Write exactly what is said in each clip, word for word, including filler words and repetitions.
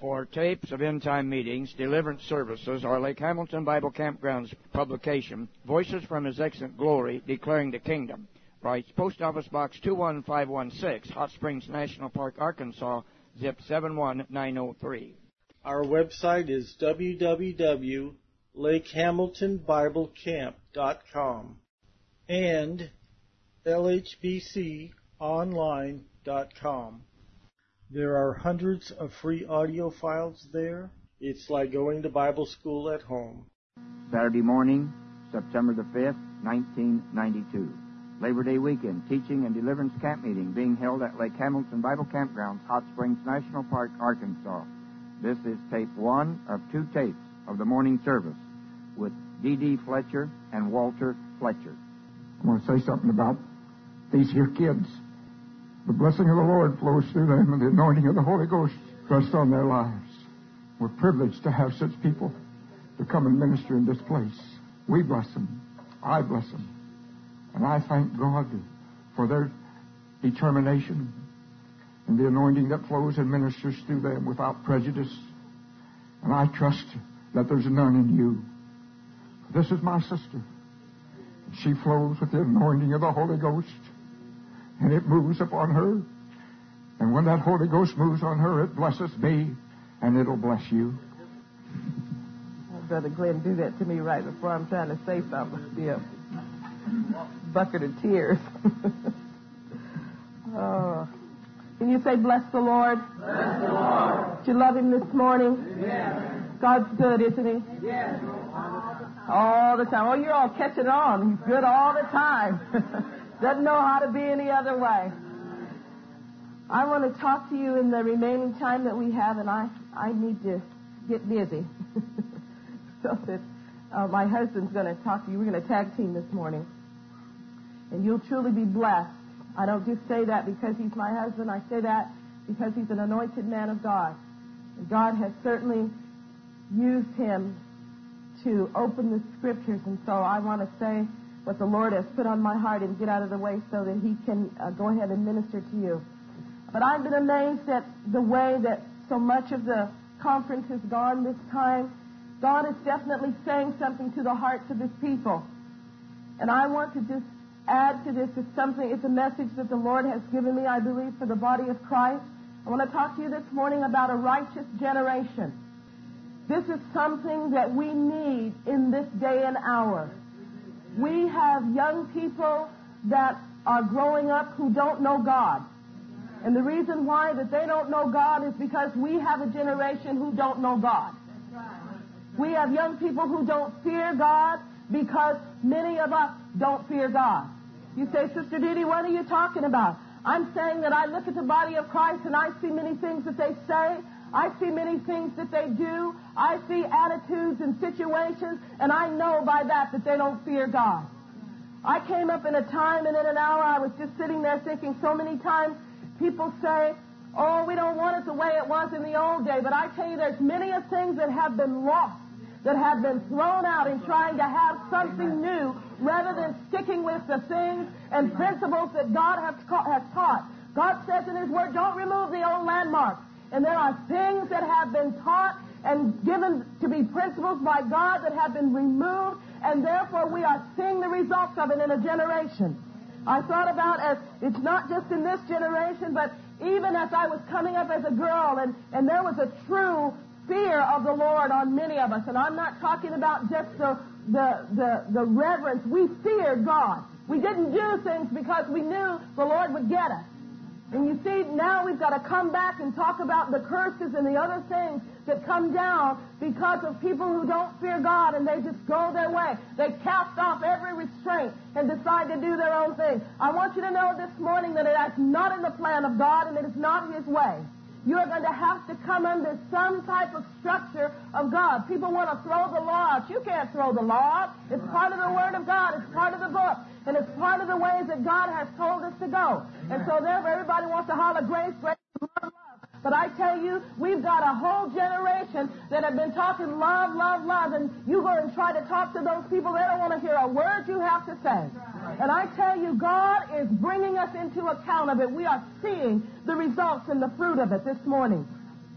For tapes of end-time meetings, deliverance services, or Lake Hamilton Bible Campground's publication, Voices from His Excellent Glory, Declaring the Kingdom. Writes Post Office Box two one five one six, Hot Springs National Park, Arkansas, zip seven one nine oh three. Our website is w w w dot lake hamilton bible camp dot com and l h b c online dot com. There are hundreds of free audio files there. It's like going to Bible school at home. Saturday morning, September the fifth, nineteen ninety-two. Labor Day weekend, teaching and deliverance camp meeting being held at Lake Hamilton Bible Campgrounds, Hot Springs National Park, Arkansas. This is tape one of two tapes of the morning service with D D Fletcher and Walter Fletcher. I want to say something about these here kids. The blessing of the Lord flows through them, and the anointing of the Holy Ghost rests on their lives. We're privileged to have such people to come and minister in this place. We bless them. I bless them. And I thank God for their determination and the anointing that flows and ministers through them without prejudice. And I trust that there's none in you. This is my sister. She flows with the anointing of the Holy Ghost, and it moves upon her. And when that Holy Ghost moves on her, it blesses me, and it'll bless you. Brother Glenn, do that to me right before I'm trying to say something. Be a bucket of tears. Oh. Can you say, bless the Lord? Bless the Lord. Did you love Him this morning? Yes. God's good, isn't He? Yes. All the time. Oh, you're all catching on. He's good all the time. Doesn't know how to be any other way. I want to talk to you in the remaining time that we have, and I, I need to get busy. So that uh, my husband's going to talk to you. We're going to tag team this morning. And you'll truly be blessed. I don't just say that because he's my husband. I say that because he's an anointed man of God. And God has certainly used him to open the Scriptures. And so I want to say what the Lord has put on my heart and get out of the way so that he can uh, go ahead and minister to you. But I've been amazed at the way that so much of the conference has gone this time. God is definitely saying something to the hearts of His people. And I want to just add to this. It's something, it's a message that the Lord has given me, I believe, for the body of Christ. I want to talk to you this morning about a righteous generation. This is something that we need in this day and hour. We have young people that are growing up who don't know God. And the reason why that they don't know God is because we have a generation who don't know God. We have young people who don't fear God because many of us don't fear God. You say, Sister Didi, what are you talking about? I'm saying that I look at the body of Christ and I see many things that they say. I see many things that they do. I see attitudes and situations, and I know by that that they don't fear God. I came up in a time and in an hour I was just sitting there thinking so many times people say, oh, we don't want it the way it was in the old day. But I tell you, there's many of things that have been lost, that have been thrown out in trying to have something new rather than sticking with the things and principles that God has, has taught. God says in His Word, don't remove the old landmarks. And there are things that have been taught and given to be principles by God that have been removed, and therefore we are seeing the results of it in a generation. I thought about as it's not just in this generation, but even as I was coming up as a girl, and, and there was a true fear of the Lord on many of us. And I'm not talking about just the, the, the, the reverence. We feared God. We didn't do things because we knew the Lord would get us. And you see, now we've got to come back and talk about the curses and the other things that come down because of people who don't fear God and they just go their way. They cast off every restraint and decide to do their own thing. I want you to know this morning that it is not in the plan of God and it is not His way. You are going to have to come under some type of structure of God. People want to throw the law out. You can't throw the law out. It's part of the Word of God. It's part of the book. And it's part of the ways that God has told us to go. And so therefore everybody wants to holler grace, grace, love, love. But I tell you, we've got a whole generation that have been talking love, love, love. And you go and try to talk to those people, they don't want to hear a word you have to say. And I tell you, God is bringing us into account of it. We are seeing the results and the fruit of it this morning.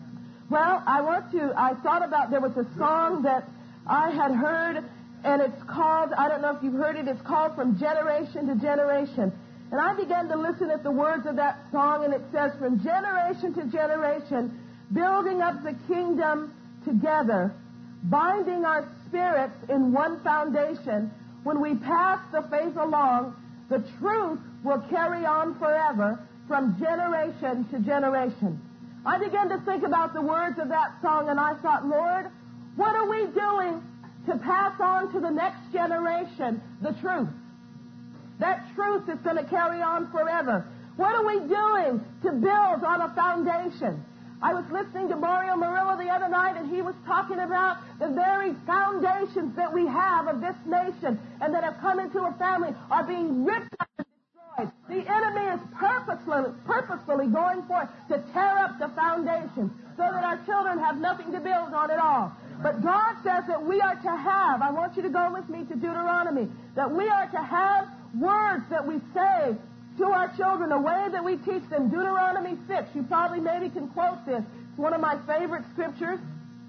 Well, I want to, I thought about, there was a song that I had heard, and it's called, I don't know if you've heard it, it's called From Generation to Generation. And I began to listen at the words of that song, and it says, from generation to generation, building up the kingdom together, binding our spirits in one foundation. When we pass the faith along, the truth will carry on forever from generation to generation. I began to think about the words of that song, and I thought, Lord, what are we doing to pass on to the next generation the truth? That truth is going to carry on forever. What are we doing to build on a foundation? I was listening to Mario Murillo the other night, and he was talking about the very foundations that we have of this nation and that have come into a family are being ripped up and destroyed. The enemy is purposefully, purposefully going forth to tear up the foundations so that our children have nothing to build on at all. But God says that we are to have, I want you to go with me to Deuteronomy, that we are to have words that we say to our children, a way that we teach them. Deuteronomy six, you probably maybe can quote this. It's one of my favorite scriptures.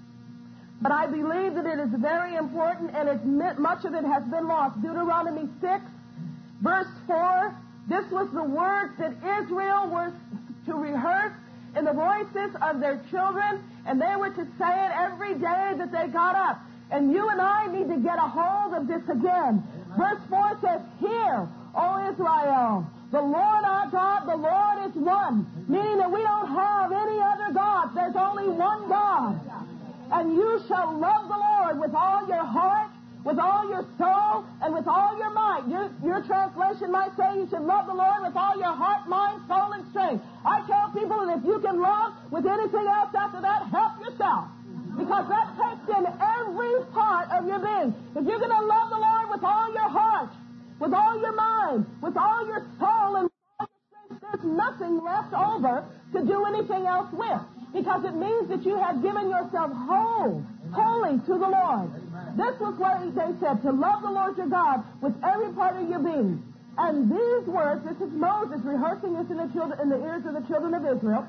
But I believe that it is very important, and it's, much of it has been lost. Deuteronomy six, verse four, this was the words that Israel was to rehearse in the voices of their children, and they were to say it every day that they got up. And you and I need to get a hold of this again. Verse four says, Hear, O Israel, the Lord our God, the Lord is one. Meaning that we don't have any other gods. There's only one God. And you shall love the Lord with all your heart, with all your soul, and with all your might. Your, your translation might say you should love the Lord with all your heart, mind, soul, and strength. I tell people that if you can love with anything else after that, help yourself. Because that takes in every part of your being. If you're going to love the Lord with all your heart, with all your mind, with all your soul, and with all your strength, there's nothing left over to do anything else with. Because it means that you have given yourself whole, wholly to the Lord. This was what they said, to love the Lord your God with every part of your being. And these words, this is Moses rehearsing this in the, children, in the ears of the children of Israel.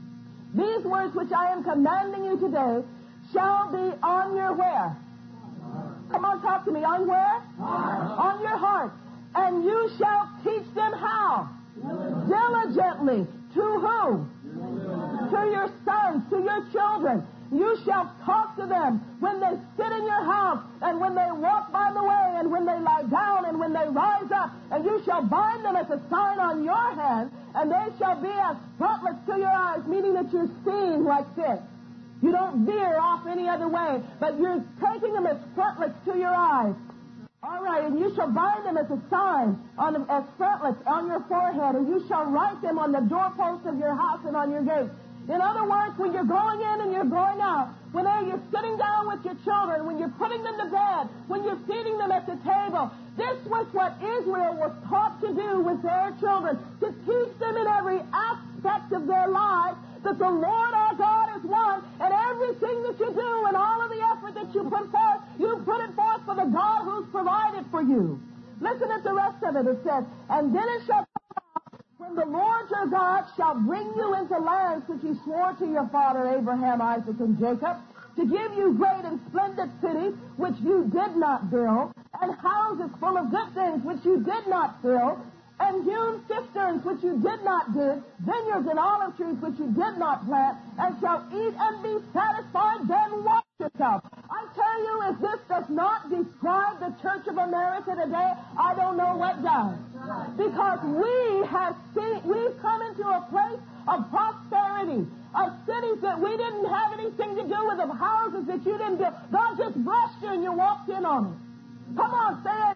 These words which I am commanding you today shall be on your where? Come on, talk to me. On where? Heart. On your heart. And you shall teach them how? Diligently. To who? To your sons, to your children. You shall talk to them when they sit in your house, and when they walk by the way, and when they lie down, and when they rise up. And you shall bind them as a sign on your hand, and they shall be as frontlets to your eyes, meaning that you're seeing like this. You don't veer off any other way, but you're taking them as frontlets to your eyes. All right, and you shall bind them as a sign, on the, as frontlets on your forehead, and you shall write them on the doorposts of your house and on your gates. In other words, when you're going in and you're going out, whenever you're sitting down with your children, when you're putting them to bed, when you're feeding them at the table, this was what Israel was taught to do with their children, to teach them in every aspect of their lives that the Lord our God is one, and everything that you do and all of the effort that you put forth, you put it forth for the God who's provided for you. Listen at the rest of it. It says, and then it shall come out when the Lord your God shall bring you into lands which he swore to your father Abraham, Isaac, and Jacob, to give you great and splendid cities which you did not build, and houses full of good things which you did not fill, and hewn cisterns which you did not dig, vineyards and olive trees which you did not plant, and shall eat and be satisfied, then watch yourself. I tell you, if this does not describe the Church of America today, I don't know what does. Because we have seen, we've come into a place of prosperity, of cities that we didn't have anything to do with, of houses that you didn't build. God just blessed you and you walked in on it. Come on, say it.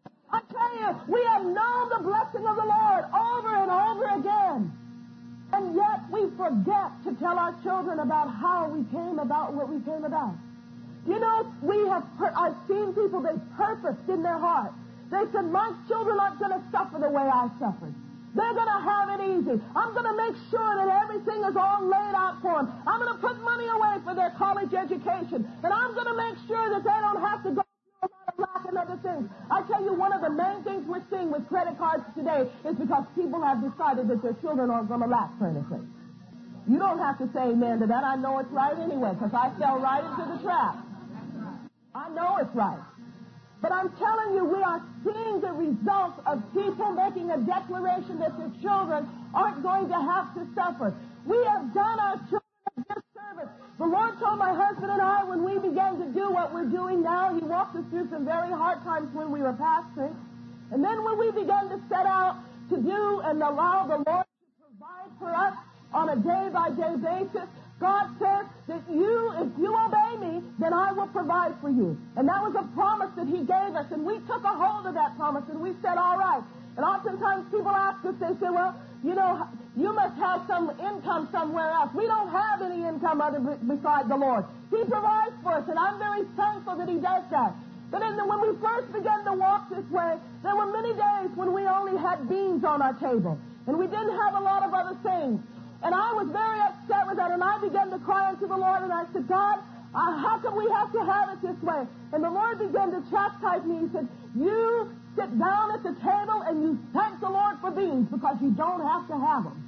I tell you, we have known the blessing of the Lord over and over again. And yet we forget to tell our children about how we came about what we came about. You know, we have, per- I've seen people, they purposed in their heart. They said, my children aren't going to suffer the way I suffered. They're going to have it easy. I'm going to make sure that everything is all laid out for them. I'm going to put money away for their college education. And I'm going to make sure that they don't have to go through a lot of lack and other things. I tell you, one of the main things we're seeing with credit cards today is because people have decided that their children aren't going to lack for anything. You don't have to say amen to that. I know it's right anyway, because I fell right into the trap. I know it's right. But I'm telling you, we are seeing the results of people making a declaration that their children aren't going to have to suffer. We have done our children a disservice. The Lord told my husband and I, when we began to do what we're doing now, He walked us through some very hard times when we were pastoring. And then when we began to set out to do and allow the Lord to provide for us on a day-by-day basis, God says that you, if you obey me, then I will provide for you. And that was a promise that He gave us, and we took a hold of that promise, and we said, all right. And oftentimes people ask us, they say, well, you know, you must have some income somewhere else. We don't have any income other beside the Lord. He provides for us, and I'm very thankful that He does that. But then when we first began to walk this way, there were many days when we only had beans on our table, and we didn't have a lot of other things. And I was very upset with that, and I began to cry unto the Lord, and I said, God, uh, how come we have to have it this way? And the Lord began to chastise me. He said, you sit down at the table and you thank the Lord for beans because you don't have to have them.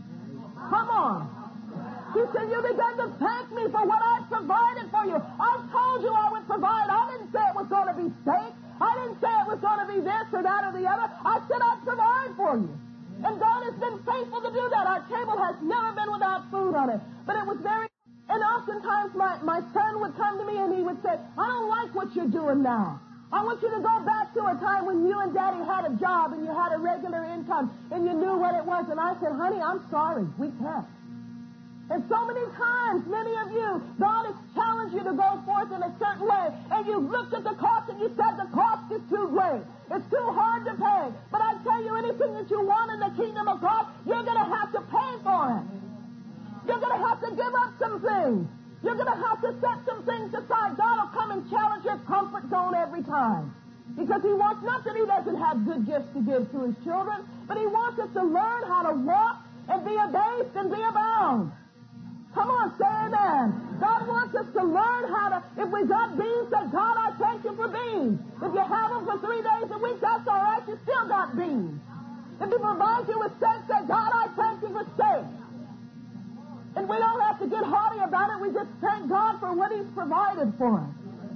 Come on. He said, you began to thank me for what I provided for you. I told you I would provide. I didn't say it was going to be steak. I didn't say it was going to be this or that or the other. I said I'd provide for you. And God has been faithful to do that. Our table has never been without food on it. But it was very... And oftentimes my, my son would come to me and he would say, I don't like what you're doing now. I want you to go back to a time when you and Daddy had a job and you had a regular income and you knew what it was. And I said, honey, I'm sorry. We can't. And so many times, many of you, God has challenged you to go forth in a certain way, and you looked at the cost and you said the cost is too great. It's too hard to pay. But I tell you, anything that you want in the kingdom of God, you're going to have to pay for it. You're going to have to give up some things. You're going to have to set some things aside. God will come and challenge your comfort zone every time. Because He wants, not that He doesn't have good gifts to give to His children, but He wants us to learn how to walk and be abased and be abound. Come on, say amen. God wants us to learn how to, if we got beans, say, God, I thank you for beans. If you have them for three days a week, that's all right. You still got beans. If He provides you with steak, say, God, I thank you for steak. And we don't have to get haughty about it. We just thank God for what He's provided for us.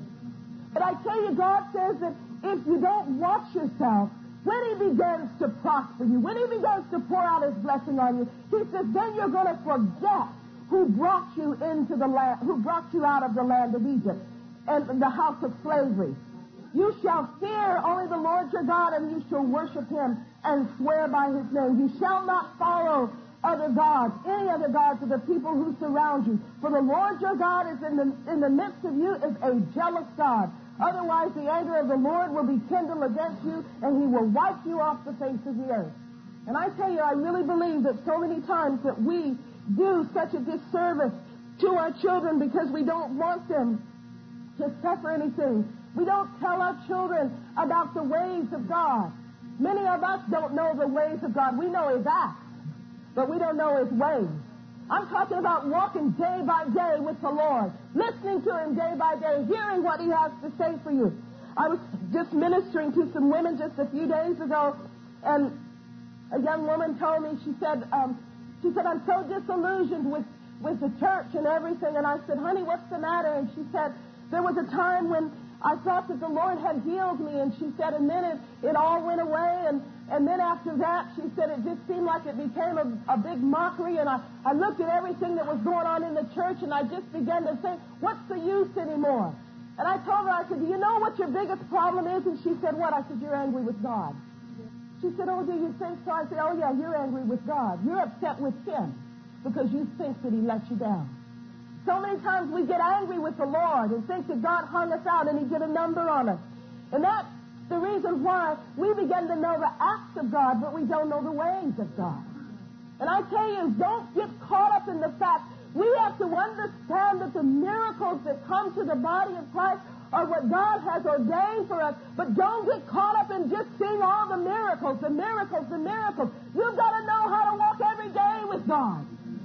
But I tell you, God says that if you don't watch yourself, when He begins to prosper you, when He begins to pour out His blessing on you, He says, then you're going to forget who brought you into the land, who brought you out of the land of Egypt and the house of slavery. You shall fear only the Lord your God, and you shall worship Him and swear by His name. You shall not follow other gods, any other gods of the people who surround you. For the Lord your God is in the, in the midst of you, is a jealous God. Otherwise the anger of the Lord will be kindled against you, and He will wipe you off the face of the earth. And I tell you, I really believe that so many times that we do such a disservice to our children because we don't want them to suffer anything. We don't tell our children about the ways of God. Many of us don't know the ways of God. We know His acts, but we don't know His ways. I'm talking about walking day by day with the Lord, listening to Him day by day, hearing what He has to say for you. I was just ministering to some women just a few days ago, and a young woman told me, she said, um, She said, I'm so disillusioned with, with the church and everything. And I said, honey, what's the matter? And she said, there was a time when I thought that the Lord had healed me. And she said, and then it, it all went away. And, and then after that, she said, it just seemed like it became a, a big mockery. And I, I looked at everything that was going on in the church, and I just began to think, what's the use anymore? And I told her, I said, do you know what your biggest problem is? And she said, what? I said, you're angry with God. She said, oh, do you think so? I said, oh, yeah, you're angry with God. You're upset with Him because you think that He let you down. So many times we get angry with the Lord and think that God hung us out and He did a number on us. And that's the reason why we begin to know the acts of God, but we don't know the ways of God. And I tell you, don't get caught up in the fact we have to understand that the miracles that come to the body of Christ are what God has ordained for us. But don't get caught up in just seeing all the miracles, the miracles, the miracles. You've got to know how to walk every day with God.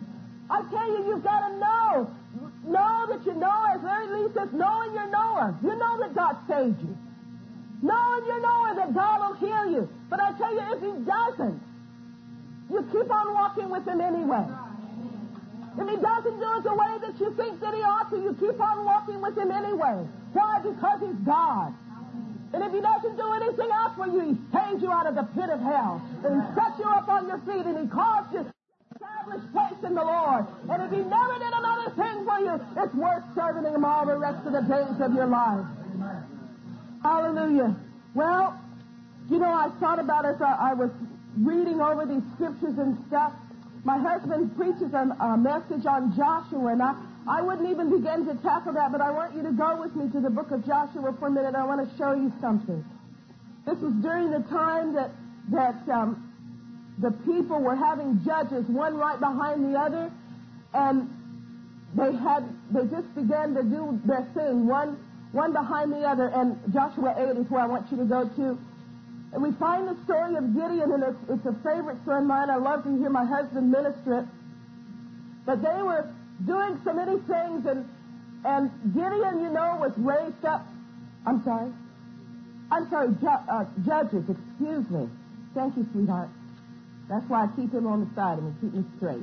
I tell you, you've got to know. Know that you know, as Larry Lee says, knowing your knower. You know that God saved you. Knowing your knower that God will heal you. But I tell you, if He doesn't, you keep on walking with Him anyway. If he doesn't do it the way that you think that he ought to, you keep on walking with him anyway. Why? Because he's God. And if he doesn't do anything else for you, he saves you out of the pit of hell. And he sets you up on your feet and he calls you to establish place in the Lord. And if he never did another thing for you, it's worth serving him all the rest of the days of your life. Hallelujah. Well, you know, I thought about as I, I was reading over these scriptures and stuff. My husband preaches a, a message on Joshua, and I, I wouldn't even begin to tackle that, but I want you to go with me to the book of Joshua for a minute. I want to show you something. This was during the time that that um, the people were having judges, one right behind the other, and they had they just began to do their thing, one one behind the other. And Joshua eight is where I want you to go to. And we find the story of Gideon, and it's, it's a favorite story of mine. I love to hear my husband minister it. But they were doing so many things, and and Gideon, you know, was raised up. I'm sorry. I'm sorry, ju- uh, judges, excuse me. Thank you, sweetheart. That's why I keep him on the side of me, keep me straight.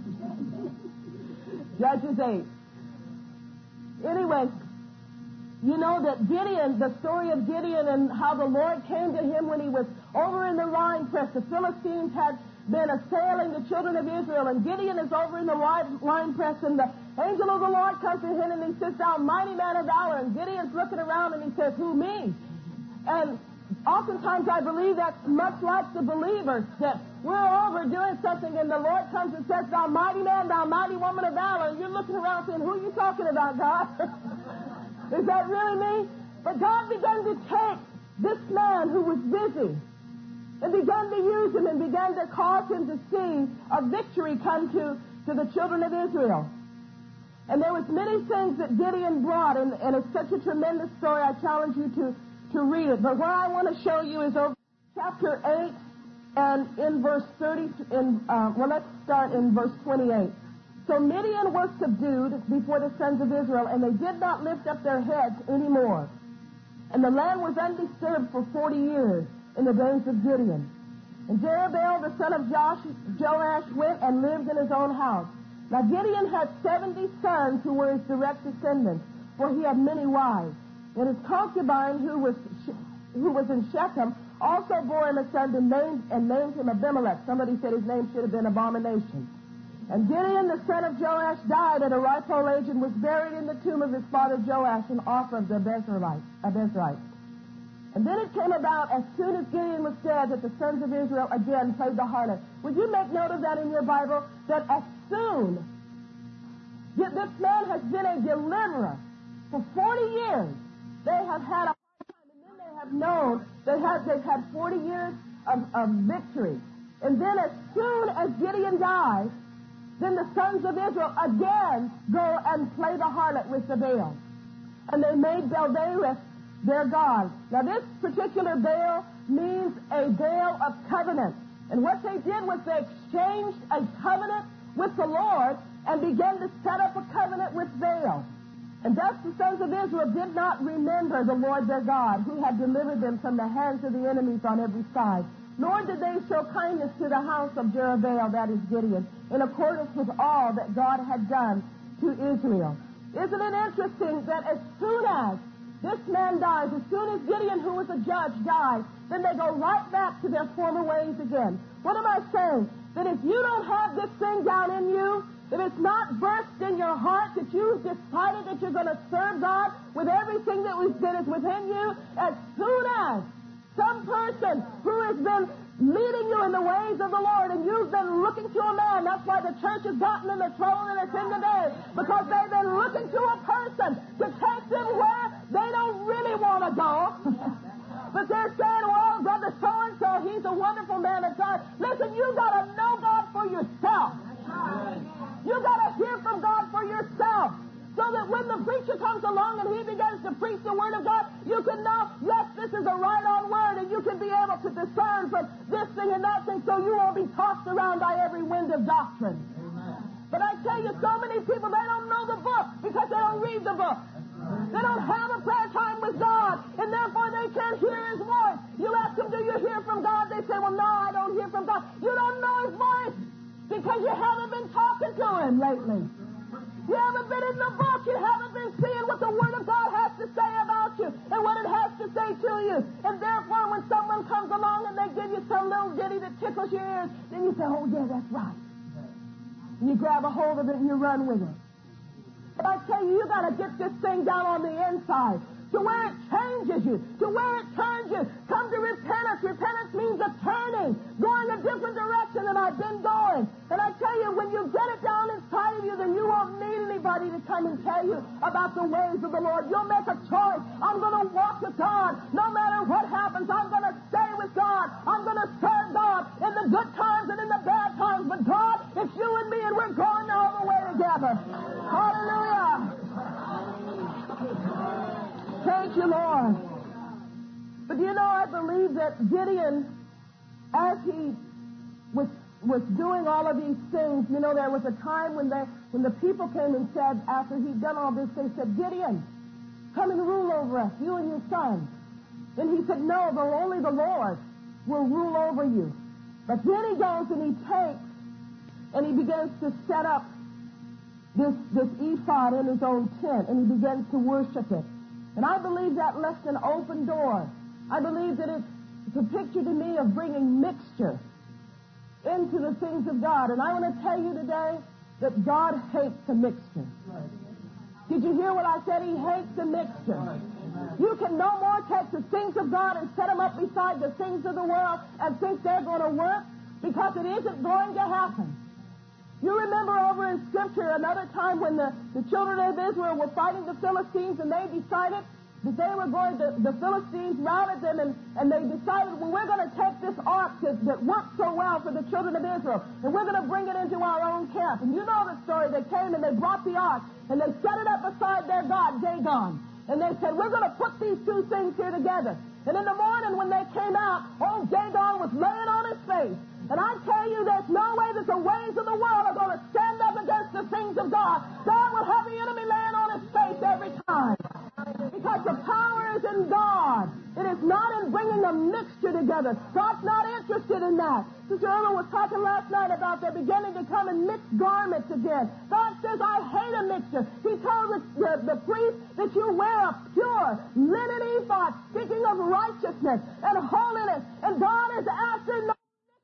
Judges eight. Anyway, you know that Gideon, the story of Gideon and how the Lord came to him when he was over in the wine press. The Philistines had been assailing the children of Israel, and Gideon is over in the wine press, and the angel of the Lord comes to him, and he says, "Thou mighty man of valor." And Gideon's looking around, and he says, "Who, me?" And oftentimes I believe that's much like the believers, that we're over doing something, and the Lord comes and says, "Thou mighty man, thou mighty woman of valor." And you're looking around saying, "Who are you talking about, God?" Is that really me? But God began to take this man who was busy and began to use him and began to cause him to see a victory come to, to the children of Israel. And there was many things that Gideon brought, and, and it's such a tremendous story. I challenge you to, to read it. But what I want to show you is over chapter eight and in verse thirty. In uh, well, let's start in verse twenty-eight. So Midian was subdued before the sons of Israel, and they did not lift up their heads anymore. And the land was undisturbed for forty years in the days of Gideon. And Jerubbaal, the son of Josh, Joash, went and lived in his own house. Now Gideon had seventy sons who were his direct descendants, for he had many wives. And his concubine, who was who was in Shechem, also bore him a son and named, and named him Abimelech. Somebody said his name should have been Abomination. And Gideon, the son of Joash, died at a ripe old age and was buried in the tomb of his father Joash in Ophrah of the Abiezrites. And then it came about, as soon as Gideon was dead, that the sons of Israel again played the harlot. Would you make note of that in your Bible? That as soon, this man has been a deliverer for forty years. They have had a hard time, and then they have known they have, they've had forty years of, of victory. And then as soon as Gideon dies, then the sons of Israel again go and play the harlot with the Baal. And they made Baal-berith their god. Now this particular Baal means a Baal of covenant. And what they did was they exchanged a covenant with the Lord and began to set up a covenant with Baal. And thus the sons of Israel did not remember the Lord their God, who had delivered them from the hands of the enemies on every side. Nor did they show kindness to the house of Jerubbaal, that is Gideon, in accordance with all that God had done to Israel. Isn't it interesting that as soon as this man dies, as soon as Gideon, who was a judge, dies, then they go right back to their former ways again. What am I saying? That if you don't have this thing down in you, if it's not burst in your heart that you've decided that you're going to serve God with everything that is within you, as soon as some person who has been leading you in the ways of the Lord, and you've been looking to a man. That's why the church has gotten in the trouble that it's in today, because they've been looking to a person to take them where they don't really want to go. But they're saying, well, Brother so-and-so, he's a wonderful man of God. Listen, you got to know God for yourself. You got to hear from God for yourself. So that when the preacher comes along and he begins to preach the Word of God, you can know, yes, this is a right-on word, and you can be able to discern from this thing and that thing, so you won't be tossed around by every wind of doctrine. Amen. But I tell you, so many people, they don't know the book because they don't read the book. They don't have a prayer time with God, and therefore they can't hear His voice. You ask them, do you hear from God? They say, well, no, I don't hear from God. You don't know His voice. Because you haven't been talking to him lately. You haven't been in the book. You haven't been seeing what the Word of God has to say about you and what it has to say to you. And therefore, when someone comes along and they give you some little ditty that tickles your ears, then you say, oh, yeah, that's right. And you grab a hold of it and you run with it. But I tell you, you got to get this thing down on the inside to where it changes you, to where it turns you. Come to repentance. Repentance means a turning, going a different direction than I've been going. And I tell you, when you get it down inside of you, then you won't need anybody to come and tell you about the ways of the Lord. You'll make a choice. I'm going to walk with God. No matter what happens, I'm going to stay with God. I'm going to serve God in the good times and in the bad times. But God, it's you and me, and we're going all the way together. Hallelujah. Thank you, Lord. But you know, I believe that Gideon, as he was was doing all of these things, you know, there was a time when they when the people came and said, after he'd done all this, they said, Gideon, come and rule over us, you and your son. And he said, no, though only the Lord will rule over you. But then he goes and he takes and he begins to set up this this ephod in his own tent, and he begins to worship it. And I believe that left an open door. I believe that it's, it's a picture to me of bringing mixture into the things of God. And I want to tell you today that God hates a mixture. Did you hear what I said? He hates a mixture. You can no more take the things of God and set them up beside the things of the world and think they're going to work, because it isn't going to happen. You remember over in Scripture another time when the, the children of Israel were fighting the Philistines, and they decided that they were going to, the Philistines routed them, and, and they decided, well, we're going to take this ark that, that worked so well for the children of Israel, and we're going to bring it into our own camp. And you know the story. They came and they brought the ark, and they set it up beside their god, Dagon. And they said, we're going to put these two things here together. And in the morning when they came out, old Dagon was laying on his face. And I tell you, there's no way that the ways of the world are going to stand up against the things of God. God will have the enemy laying on his face every time. Because the power is in God. It is not in bringing a mixture together. God's not interested in that. Sister Irma was talking last night about they're beginning to come in mixed garments again. God says, I hate a mixture. He told the, the, the priest that you wear a pure linen ephod, speaking of righteousness and holiness. And God is after no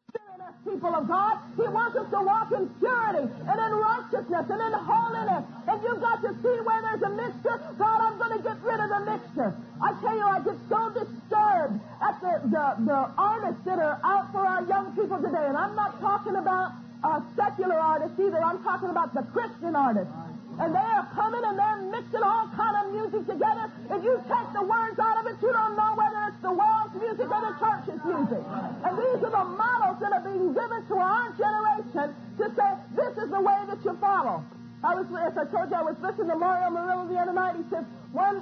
people of God. He wants us to walk in purity and in righteousness and in holiness. And you've got to see where there's a mixture. God, I'm going to get rid of the mixture. I tell you, I get so disturbed at the, the, the artists that are out for our young people today. And I'm not talking about uh, secular artists either. I'm talking about the Christian artists. And they are coming and they're mixing all kind of music together. If you take the words out of it, you don't know whether it's the world's music or the church's music. And these are the models that are being given to our generation to say, this is the way that you follow. I was, as I told you, I was listening to Mario Murillo the other night. He says, one,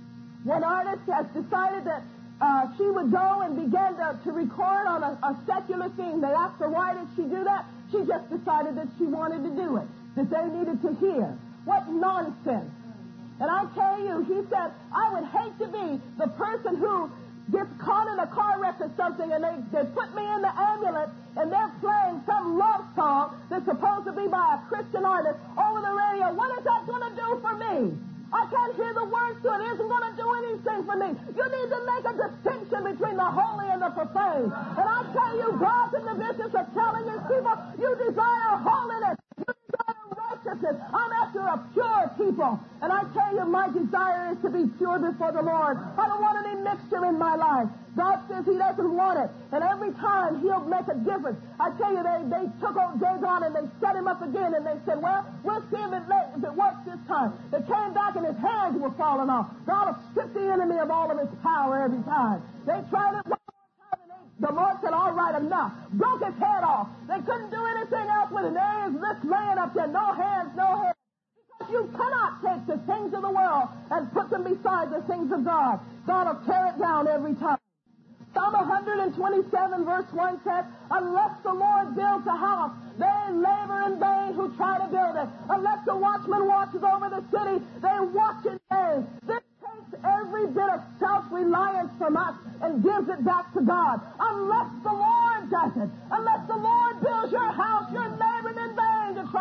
one artist has decided that uh, she would go and begin to, to record on a, a secular theme. They asked her, why did she do that? She just decided that she wanted to do it, that they needed to hear. What nonsense. And I tell you, he said, I would hate to be the person who gets caught in a car wreck or something, and they, they put me in the ambulance, and they're playing some love song that's supposed to be by a Christian artist over the radio. What is that going to do for me? I can't hear the words to it. It isn't going to do anything for me. You need to make a distinction between the holy and the profane. And I tell you, God's in the business of telling his people, you desire holiness. You desire righteousness. I'm after a pure people. And I tell you, my desire is to be pure before the Lord. I don't want any mixture in my life. God says he doesn't want it. And every time he'll make a difference. I tell you, they, they took old Dagon and they set him up again, and they said, well, we'll see if it, if it works this time. They came back and his hands were falling off. God will strip the enemy of all of his power every time. They tried it one more time, and they, the Lord said, all right, enough. Broke his head off. They couldn't do anything else with it. There he is, this laying up there, no hands, no head. Because you cannot take the things of the world and put them beside the things of God. God will tear it down every time. Psalm one twenty-seven verse one says, unless the Lord builds a house, they labor in vain who try to build it. Unless the watchman watches over the city, they watch in vain. This takes every bit of self-reliance from us and gives it back to God. Unless the Lord does it, unless the Lord builds your house, you're laboring in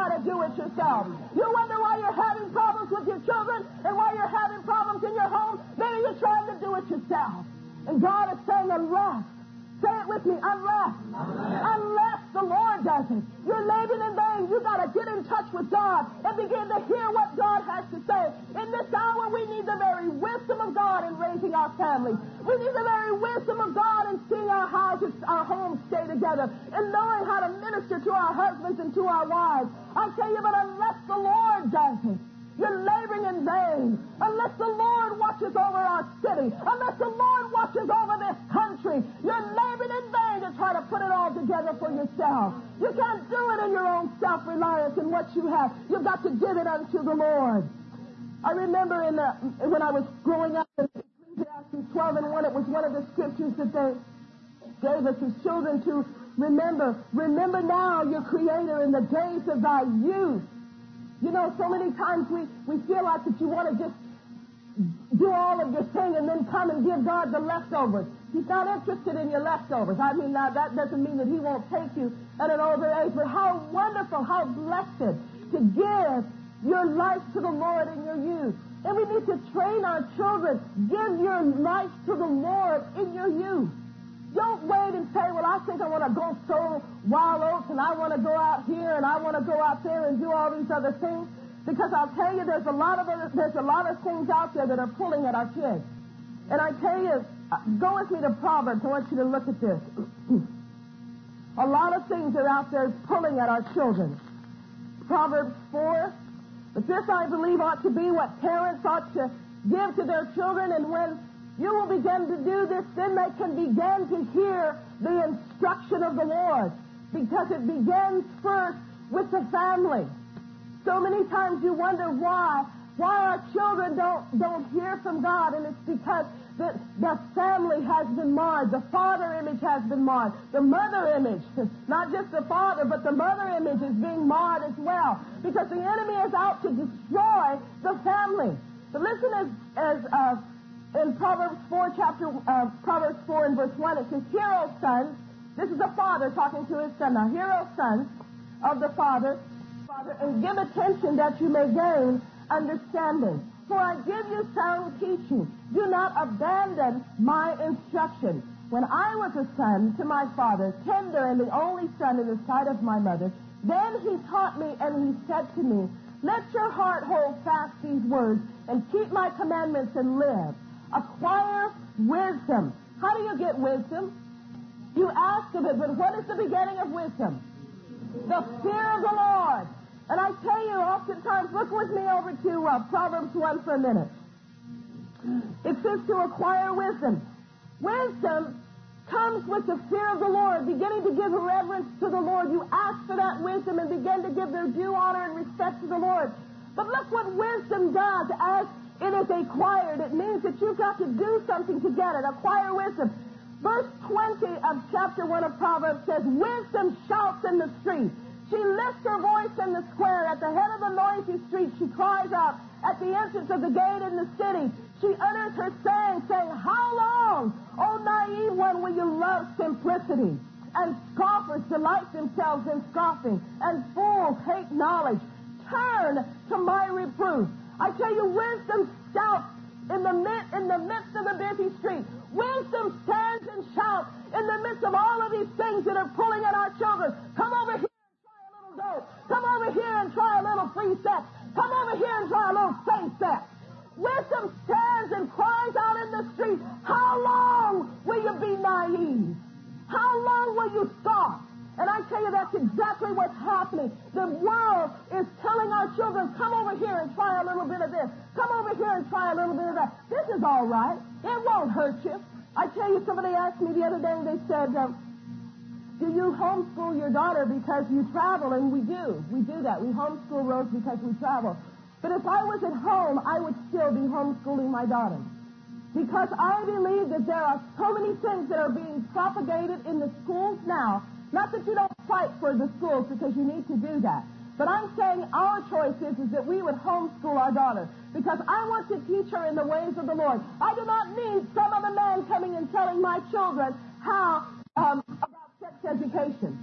try to do it yourself. You wonder why you're having problems with your children and why you're having problems in your home. Maybe you're trying to do it yourself. And God is saying, unless, say it with me, unless, unless the Lord does it, you're laboring in vain. You've got to get in touch with God and begin to hear what God has to say. In this hour, we need the very wisdom of God in raising our families. We need the very wisdom of God in seeing our houses, our homes stay together, and knowing how to minister to our husbands and to our wives. I tell you, but unless the Lord does it, you're laboring in vain. Unless the Lord watches over our city, unless the Lord watches over this country, you're laboring in vain to try to put it all together for yourself. You can't do it in your own self-reliance in what you have. You've got to give it unto the Lord. I remember in the, when I was growing up in Ecclesiastes twelve and one, it was one of the scriptures that they gave us as children to remember. Remember now your Creator in the days of thy youth. You know, so many times we, we feel like that you want to just do all of your thing and then come and give God the leftovers. He's not interested in your leftovers. I mean, now that doesn't mean that he won't take you at an older age, but how wonderful, how blessed to give your life to the Lord in your youth. And we need to train our children. Give your life to the Lord in your youth. Don't wait and say, well, I think I want to go sow wild oats and I want to go out here and I want to go out there and do all these other things. Because I'll tell you, there's a lot of other, there's a lot of things out there that are pulling at our kids. And I tell you, go with me to Proverbs. I want you to look at this. A lot of things are out there pulling at our children. Proverbs four. But this, I believe, ought to be what parents ought to give to their children. And when you will begin to do this, then they can begin to hear the instruction of the Lord. Because it begins first with the family. So many times you wonder why, why our children don't, don't hear from God, and it's because the, the family has been marred. The father image has been marred. The mother image, not just the father, but the mother image is being marred as well. Because the enemy is out to destroy the family. But listen as, as uh, in Proverbs four, chapter, uh, Proverbs four and verse one, it says, Hear, O sons, this is a father talking to his son. Now, hear, O sons of the father, and give attention that you may gain understanding. For I give you sound teaching. Do not abandon my instruction. When I was a son to my father, tender and the only son in the sight of my mother, then he taught me and he said to me, Let your heart hold fast these words and keep my commandments and live. Acquire wisdom. How do you get wisdom? You ask of it, but what is the beginning of wisdom? The fear of the Lord. And I tell you, oftentimes, look with me over to uh, Proverbs one for a minute. It says to acquire wisdom. Wisdom comes with the fear of the Lord, beginning to give reverence to the Lord. You ask for that wisdom and begin to give their due honor and respect to the Lord. But look what wisdom does as it is acquired. It means that you've got to do something to get it. Acquire wisdom. Verse twenty of chapter one of Proverbs says, Wisdom shouts in the street. She lifts her voice in the square. At the head of the noisy street, she cries out. At the entrance of the gate in the city, she utters her saying, saying, How long, O naive one, will you love simplicity? And scoffers delight themselves in scoffing, and fools hate knowledge. Turn to my reproof. I tell you, wisdom shouts in the, mid- in the midst of the busy street. Wisdom stands and shouts in the midst of all of these things that are pulling at our children. Come over here. Come over here and try a little free sex. Come over here and try a little safe sex. Wisdom stands and cries out in the street, How long will you be naive? How long will you scoff? And I tell you, that's exactly what's happening. The world is telling our children, come over here and try a little bit of this. Come over here and try a little bit of that. This is all right. It won't hurt you. I tell you, somebody asked me the other day, they said, um, do you homeschool your daughter because you travel? And we do. We do that. We homeschool Rose because we travel. But if I was at home, I would still be homeschooling my daughter. Because I believe that there are so many things that are being propagated in the schools now. Not that you don't fight for the schools, because you need to do that. But I'm saying our choice is, is that we would homeschool our daughter. Because I want to teach her in the ways of the Lord. I do not need some other man coming and telling my children how um, about sex education.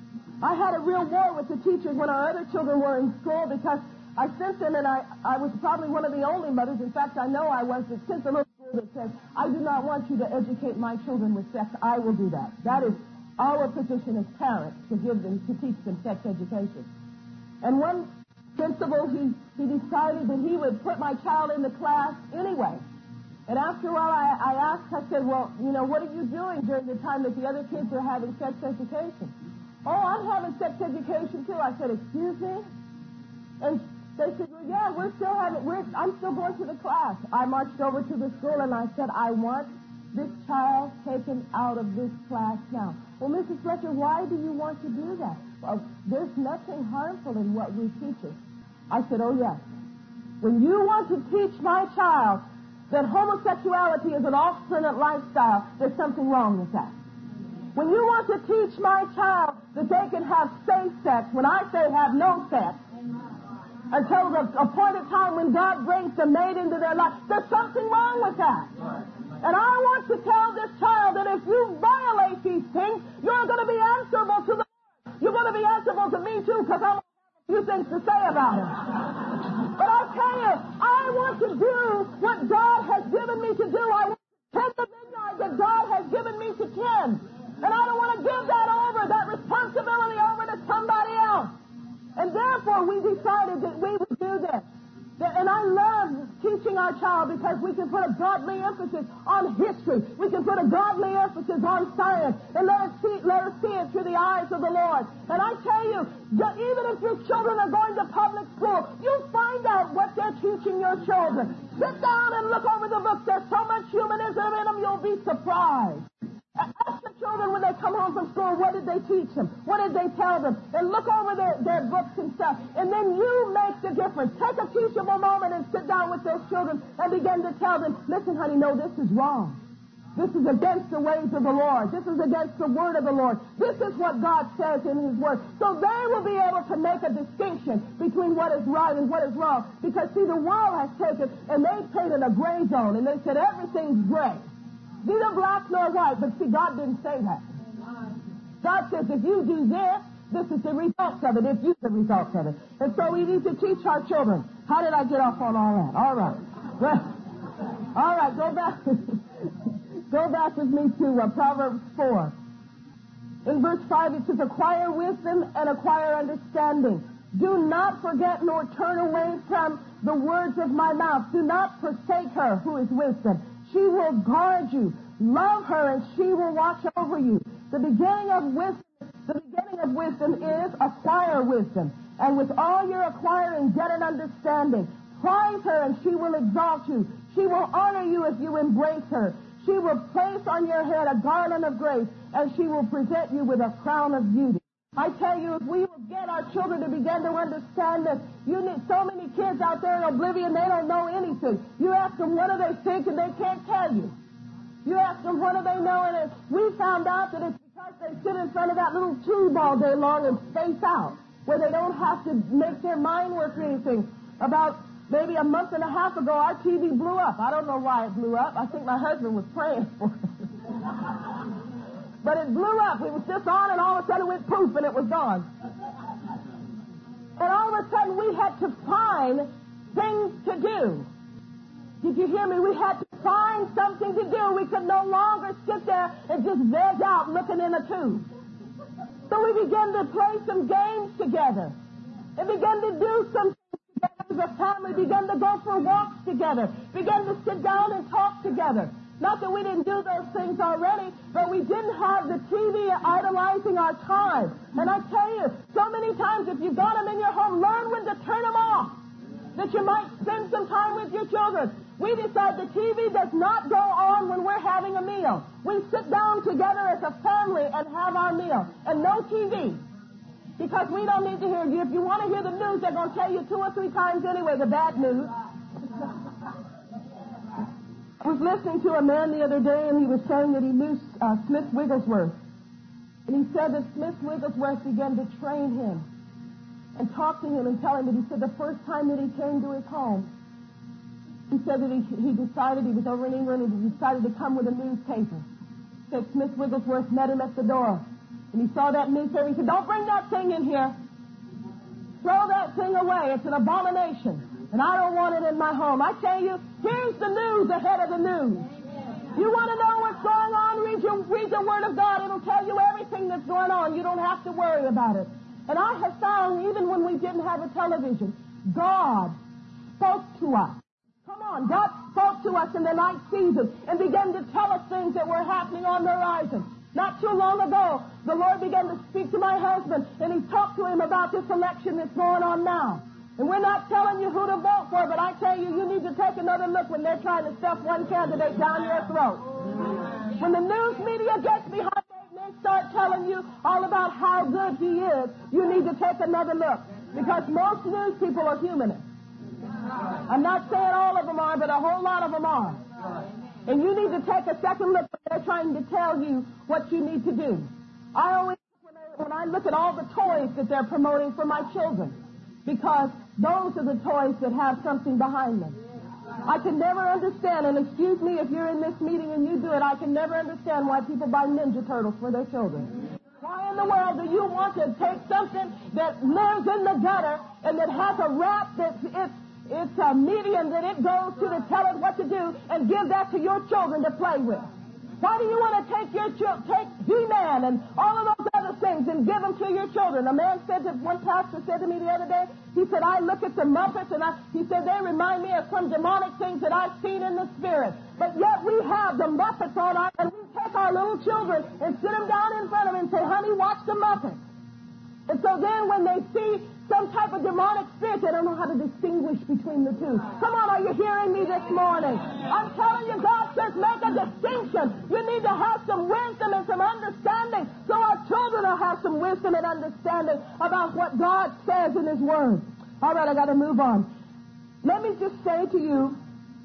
I had a real war with the teachers when our other children were in school because I sent them, and I, I was probably one of the only mothers, in fact, I know I was, that sent them to school that said, I do not want you to educate my children with sex. I will do that. That is our position as parents, to give them, to teach them sex education. And one principal, he, he decided that he would put my child in the class anyway. And after a while, I, I asked, I said, well, you know, what are you doing during the time that the other kids are having sex education? Oh, I'm having sex education, too. I said, excuse me? And they said, well, yeah, we're still having, we're, I'm still going to the class. I marched over to the school, and I said, I want this child taken out of this class now. Well, Missus Fletcher, why do you want to do that? Well, there's nothing harmful in what we teach her. I said, oh, yes. When you want to teach my child that homosexuality is an obstinate lifestyle, there's something wrong with that. When you want to teach my child that they can have safe sex, when I say have no sex, until the appointed time when God brings the mate into their life, there's something wrong with that. And I want to tell this child that if you violate these things, you're going to be answerable to the Lord. You're going to be answerable to me, too, because I'm a few things to say about it. But I tell you, I want to do what God has given me to do. I want to tend the vineyard that God has given me to tend. And I don't want to give that over, that responsibility over to somebody else. And therefore, we decided that we would do this. And I love teaching our child because we can put a godly emphasis on history. We can put a godly emphasis on science. And let us see, let us see it through the eyes of the Lord. And I tell you, even if your children are going to public school, you find out what they're teaching your children. Sit down and look over the books. There's so much humanism in them, you'll be surprised. Ask the children when they come home from school, what did they teach them? What did they tell them? And look over their, their books and stuff. And then you make the difference. Take a teachable moment and sit down with those children and begin to tell them, listen, honey, no, this is wrong. This is against the ways of the Lord. This is against the word of the Lord. This is what God says in his word. So they will be able to make a distinction between what is right and what is wrong. Because, see, the world has taken, and they've painted a gray zone, and they said everything's gray. Neither black nor white, but see, God didn't say that. God says, if you do this, this is the results of it, if you the results of it. And so we need to teach our children. How did I get off on all that? All right. Well, all right, go back. Go back with me to uh, Proverbs four. In verse five, it says, acquire wisdom and acquire understanding. Do not forget nor turn away from the words of my mouth. Do not forsake her who is wisdom. She will guard you. Love her, and she will watch over you. The beginning of wisdom, the beginning of wisdom is acquire wisdom. And with all your acquiring, get an understanding. Prize her, and she will exalt you. She will honor you if you embrace her. She will place on your head a garland of grace, and she will present you with a crown of beauty. I tell you, if we will get our children to begin to understand this, you need so many kids out there in oblivion, they don't know anything. You ask them, what do they think, and they can't tell you. You ask them, what do they know, and it, we found out that it's because they sit in front of that little tube all day long and space out, where they don't have to make their mind work or anything. About maybe a month and a half ago, our T V blew up. I don't know why it blew up. I think my husband was praying for it. But it blew up. It was just on, and all of a sudden it went poof, and it was gone. And all of a sudden we had to find things to do. Did you hear me? We had to find something to do. We could no longer sit there and just veg out looking in a tube. So we began to play some games together and began to do some things together as a family, began to go for walks together, began to sit down and talk together. Not that we didn't do those things already, but we didn't have the T V idolizing our time. And I tell you, so many times if you've got them in your home, learn when to turn them off, that you might spend some time with your children. We decide the T V does not go on when we're having a meal. We sit down together as a family and have our meal, and no T V. Because we don't need to hear you. If you want to hear the news, they're going to tell you two or three times anyway, the bad news. I was listening to a man the other day, and he was saying that he knew uh, Smith Wigglesworth. And he said that Smith Wigglesworth began to train him and talk to him and tell him that he said the first time that he came to his home, he said that he, he decided, he was over in England, and he decided to come with a newspaper. He said Smith Wigglesworth met him at the door. And he saw that newspaper. He said, don't bring that thing in here. Throw that thing away. It's an abomination. And I don't want it in my home. I tell you, here's the news ahead of the news. You want to know what's going on? Read, your, read the Word of God. It'll tell you everything that's going on. You don't have to worry about it. And I have found, even when we didn't have a television, God spoke to us. Come on, God spoke to us in the night season and began to tell us things that were happening on the horizon. Not too long ago, the Lord began to speak to my husband, and he talked to him about this election that's going on now. And we're not telling you who to vote for, but I tell you, you need to take another look when they're trying to stuff one candidate down your throat. When the news media gets behind it and they start telling you all about how good he is, you need to take another look. Because most news people are humanists. I'm not saying all of them are, but a whole lot of them are. And you need to take a second look when they're trying to tell you what you need to do. I always, when I, when I look at all the toys that they're promoting for my children, because those are the toys that have something behind them. I can never understand, and excuse me if you're in this meeting and you do it, I can never understand why people buy Ninja Turtles for their children. Why in the world do you want to take something that lives in the gutter and that has a rap that's it's It's a medium that it goes to to tell it what to do and give that to your children to play with? Why do you want to take your ch- take He-Man and all of those other things and give them to your children? A man said that one pastor said to me the other day, he said, I look at the Muppets and I, he said, they remind me of some demonic things that I've seen in the spirit. But yet we have the Muppets on our, and we take our little children and sit them down in front of them and say, honey, watch the Muppets. And so then when they see some type of demonic spirit, they don't know how to distinguish between the two. Come on, are you hearing me this morning? I'm telling you, God says make a distinction. You need to have some wisdom and some understanding so our children will have some wisdom and understanding about what God says in His Word. All right, I got to move on. Let me just say to you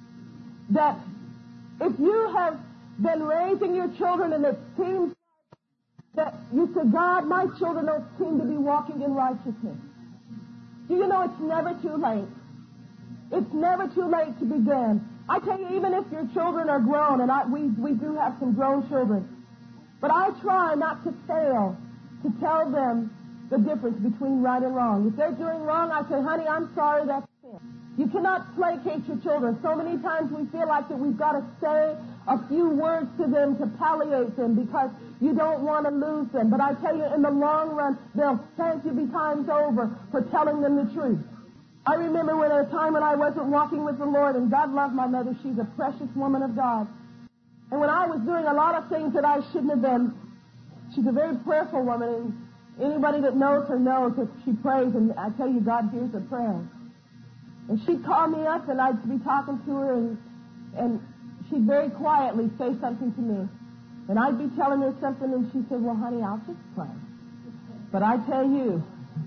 that if you have been raising your children and it seems that you say, God, my children don't seem to be walking in righteousness. Do you know it's never too late? It's never too late to begin. I tell you, even if your children are grown, and I, we, we do have some grown children, but I try not to fail to tell them the difference between right and wrong. If they're doing wrong, I say, honey, I'm sorry, that's sin. You cannot placate your children. So many times we feel like that we've got to say a few words to them to palliate them because you don't want to lose them. But I tell you, in the long run, they'll thank you times over for telling them the truth. I remember when at a time when I wasn't walking with the Lord, and God loved my mother. She's a precious woman of God. And when I was doing a lot of things that I shouldn't have been, she's a very prayerful woman, and anybody that knows her knows that she prays, and I tell you, God hears her prayers. And she'd call me up, and I'd be talking to her, and, and she'd very quietly say something to me. And I'd be telling her something, and she said, well, honey, I'll just pray. But I tell you,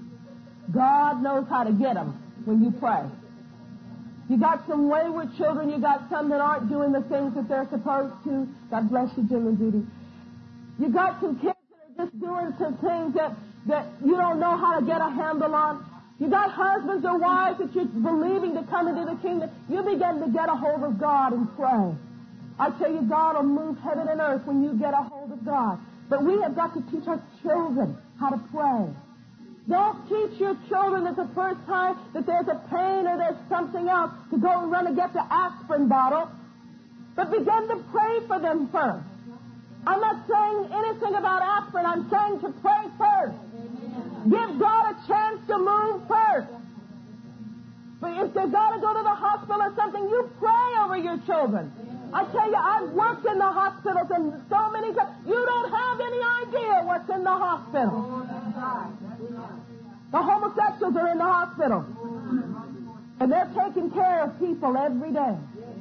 God knows how to get them when you pray. You got some wayward children. You got some that aren't doing the things that they're supposed to. God bless you, Jim and Judy. You got some kids that are just doing some things that, that you don't know how to get a handle on. You got husbands or wives that you're believing to come into the kingdom. You begin to get a hold of God and pray. I tell you, God will move heaven and earth when you get a hold of God. But we have got to teach our children how to pray. Don't teach your children that the first time that there's a pain or there's something else to go and run and get the aspirin bottle. But begin to pray for them first. I'm not saying anything about aspirin. I'm saying to pray first. Give God a chance to move first. But if they've got to go to the hospital or something, you pray over your children. I tell you, I've worked in the hospitals, and so many times, you don't have any idea what's in the hospital. The homosexuals are in the hospital, and they're taking care of people every day.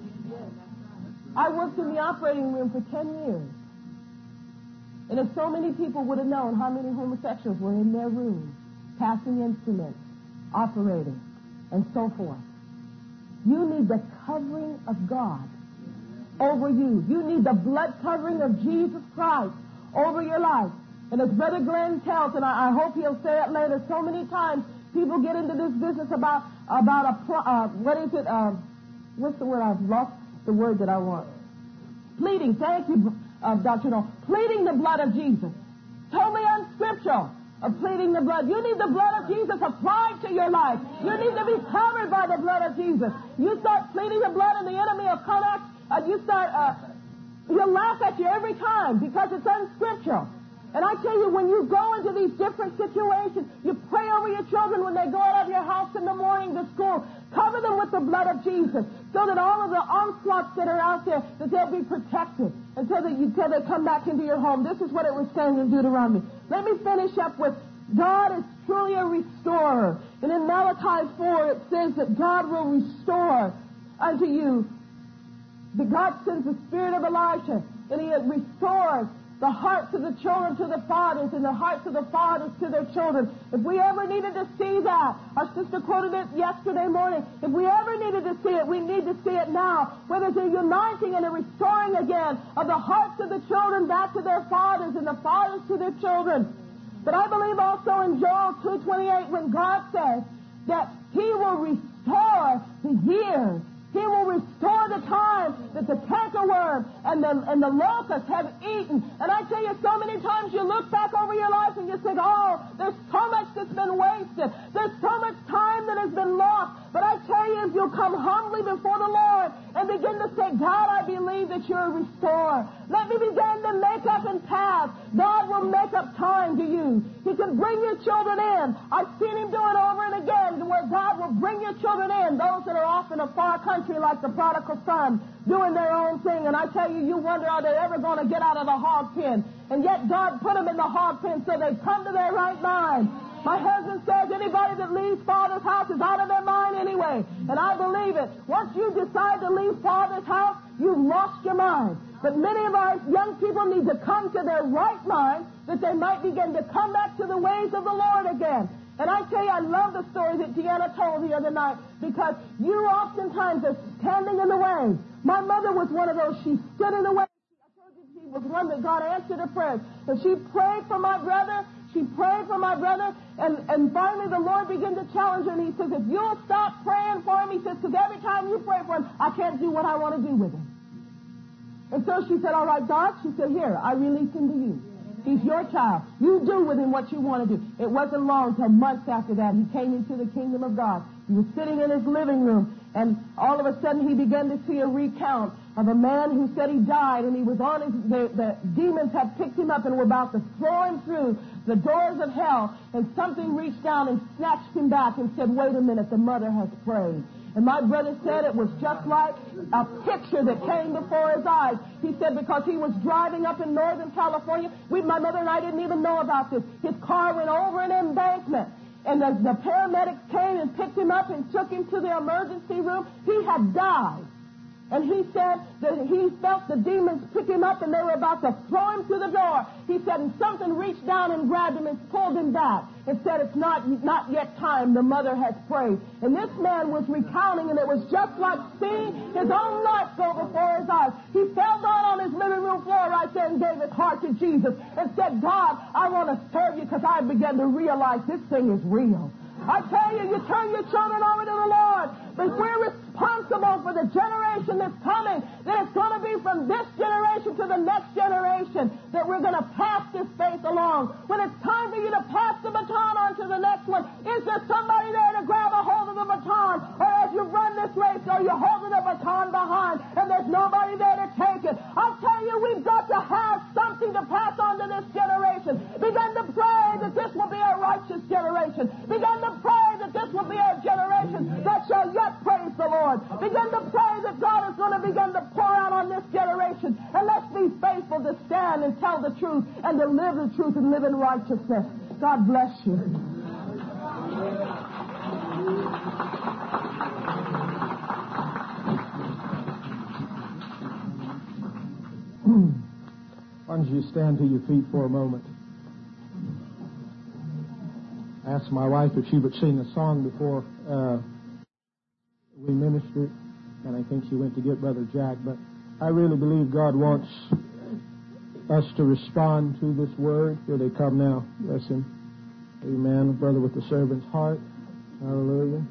I worked in the operating room for ten years, and if so many people would have known how many homosexuals were in their rooms, passing instruments, operating, and so forth. You need the covering of God over you. You need the blood covering of Jesus Christ over your life. And as Brother Glenn tells, and I, I hope he'll say it later, so many times people get into this business about about a uh, what is it? Uh, what's the word? I've lost the word that I want. Pleading. Thank you, uh, Doctor No. Pleading the blood of Jesus. totally unscriptural of pleading the blood. You need the blood of Jesus applied to your life. You need to be covered by the blood of Jesus. You start pleading the blood and the enemy will come at uh, you start, uh, he'll laugh at you every time because it's unscriptural. And I tell you, when you go into these different situations, you pray over your children when they go out of your house in the morning to school. Cover them with the blood of Jesus so that all of the onslaughts that are out there, that they'll be protected until they, until they come back into your home. This is what it was saying in Deuteronomy. Let me finish up with God is truly a restorer. And in Malachi four, it says that God will restore unto you. That God sends the spirit of Elijah, and he restores the hearts of the children to the fathers and the hearts of the fathers to their children. If we ever needed to see that, our sister quoted it yesterday morning, if we ever needed to see it, we need to see it now, where there's a uniting and a restoring again of the hearts of the children back to their fathers and the fathers to their children. But I believe also in Joel two twenty-eight when God says that he will restore the years. He will restore the time that the cankerworm and the, and the locust have eaten. And I tell you, so many times you look back over your life and you think, oh, there's so much that's been wasted. There's so much time that has been lost. But I tell you, if you'll come humbly before the Lord and begin to say, God, I believe that you're a restorer. Let me begin to make up in paths. God will make up time to you. He can bring your children in. I've seen him do it over and again, where God will bring your children in, those that are off in a far country like the prodigal son, doing their own thing. And I tell you, you wonder, are they ever going to get out of the hog pen? And yet God put them in the hog pen so they come to their right mind. My husband says anybody that leaves Father's house is out of their mind anyway. And I believe it. Once you decide to leave Father's house, you've lost your mind. But many of our young people need to come to their right mind that they might begin to come back to the ways of the Lord again. And I tell you, I love the story that Deanna told the other night because you oftentimes are standing in the way. My mother was one of those. She stood in the way. I told you she was one that God answered her prayers. And she prayed for my brother. She prayed for my brother. And, and finally the Lord began to challenge her. And he says, if you'll stop praying for him, he says, because every time you pray for him, I can't do what I want to do with him. And so she said, all right, God. She said, here, I release him to you. He's your child. You do with him what you want to do. It wasn't long until months after that he came into the kingdom of God. He was sitting in his living room, and all of a sudden he began to see a recount of a man who said he died, and he was on his, the, the demons had picked him up and were about to throw him through the doors of hell, and something reached down and snatched him back and said, wait a minute, the mother has prayed. And my brother said it was just like a picture that came before his eyes. He said because he was driving up in Northern California, we, my mother and I didn't even know about this. His car went over an embankment. And the, the paramedics came and picked him up and took him to the emergency room. He had died. And he said that he felt the demons pick him up and they were about to throw him through the door. He said, and something reached down and grabbed him and pulled him back and said, it's not, not yet time. The mother has prayed. And this man was recounting, and it was just like seeing his own life go before his eyes. He fell down on his living room floor right there and gave his heart to Jesus and said, God, I want to serve you because I began to realize this thing is real. I tell you, you turn your children over to the Lord. But we're responsible for the generation that's coming. That it's going to be from this generation to the next generation that we're going to pass this faith along. When it's time for you to pass the baton on to the next one, is there somebody there to grab a hold of the baton? Or as you run this race, are you holding the baton behind and there's nobody there to take it? I tell you, we've got to have something to pass on to this generation. Begin to pray that this will be a righteous generation. Begin to pray that this will be a generation that shall yet praise the Lord. Begin to pray that God is going to begin to pour out on this generation. And let's be faithful to stand and tell the truth and to live the truth and live in righteousness. God bless you. Why don't you stand to your feet for a moment? I asked my wife if she would sing a song before uh, we ministered, and I think she went to get Brother Jack, but I really believe God wants us to respond to this word. Here they come now. Bless him. Amen. Brother with the servant's heart. Hallelujah.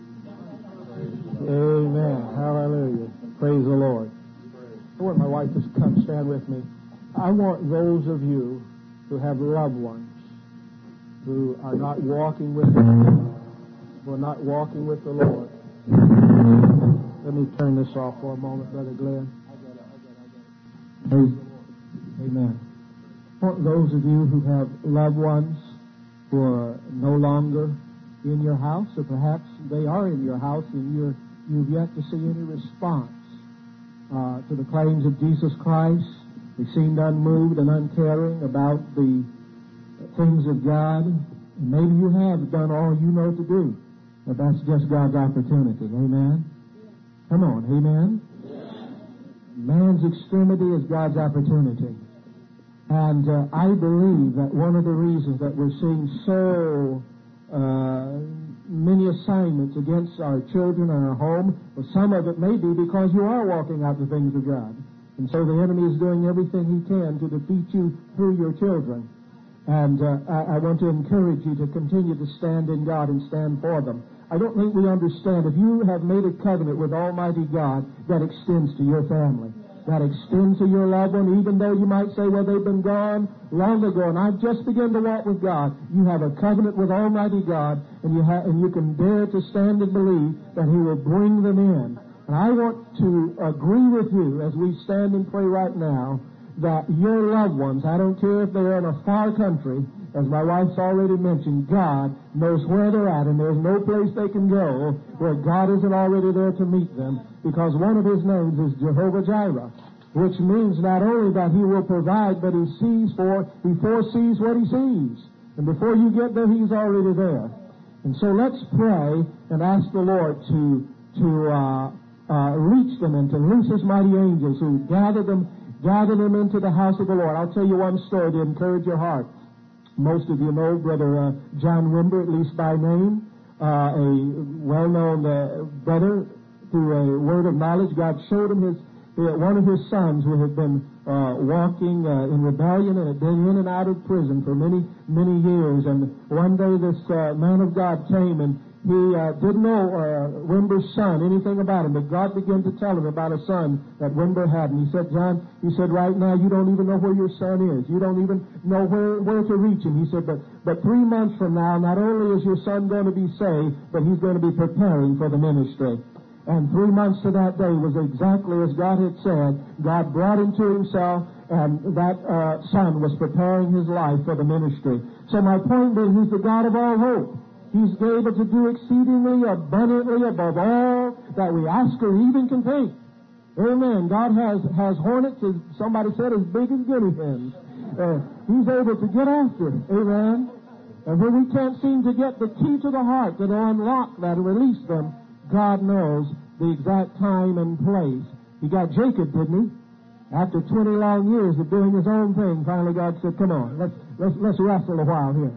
Amen. Hallelujah. Praise the Lord. I want my wife to come stand with me. I want those of you who have loved ones who are not walking with the who are not walking with the Lord. Let me turn this off for a moment, Brother Glenn. Amen. For those of you who have loved ones who are no longer in your house, or perhaps they are in your house and you're, you've yet to see any response uh, to the claims of Jesus Christ. They seemed unmoved and uncaring about the things of God. And maybe you have done all you know to do, but that's just God's opportunity. Amen? Come on, amen? Man's extremity is God's opportunity. And uh, I believe that one of the reasons that we're seeing so uh, many assignments against our children and our home, well, some of it may be because you are walking out the things of God. And so the enemy is doing everything he can to defeat you through your children. And uh, I, I want to encourage you to continue to stand in God and stand for them. I don't think we understand. If you have made a covenant with Almighty God, that extends to your family. That extends to your loved one, even though you might say, well, they've been gone long ago, and I've just begun to walk with God. You have a covenant with Almighty God, and you, ha- and you can dare to stand and believe that He will bring them in. And I want to agree with you as we stand and pray right now that your loved ones, I don't care if they're in a far country, as my wife's already mentioned, God knows where they're at, and there's no place they can go where God isn't already there to meet them, because one of His names is Jehovah Jireh, which means not only that He will provide, but He sees for, He foresees what He sees. And before you get there, He's already there. And so let's pray and ask the Lord to, to uh, uh, reach them and to loose His mighty angels who gather them, gather them into the house of the Lord. I'll tell you one story to encourage your heart. Most of you know Brother uh, John Wimber, at least by name, uh, a well-known uh, brother. Through a word of knowledge, God showed him his uh, one of his sons who had been uh, walking uh, in rebellion and had been in and out of prison for many, many years. And one day this uh, man of God came, and he uh, didn't know uh, Wimber's son, anything about him, but God began to tell him about a son that Wimber had. And he said, John, he said, right now you don't even know where your son is. You don't even know where, where to reach him. He said, but, but three months from now, not only is your son going to be saved, but he's going to be preparing for the ministry. And three months to that day was exactly as God had said. God brought him to Himself, and that uh, son was preparing his life for the ministry. So my point being, He's the God of all hope. He's able to do exceedingly abundantly above all that we ask or even can think. Amen. God has, has hornets, as somebody said, as big as guinea hens. Uh, he's able to get after. Amen. And when we can't seem to get the key to the heart to unlock that and release them, God knows the exact time and place. He got Jacob, didn't He? After twenty long years of doing his own thing, finally God said, come on, let's, let's, let's wrestle a while here.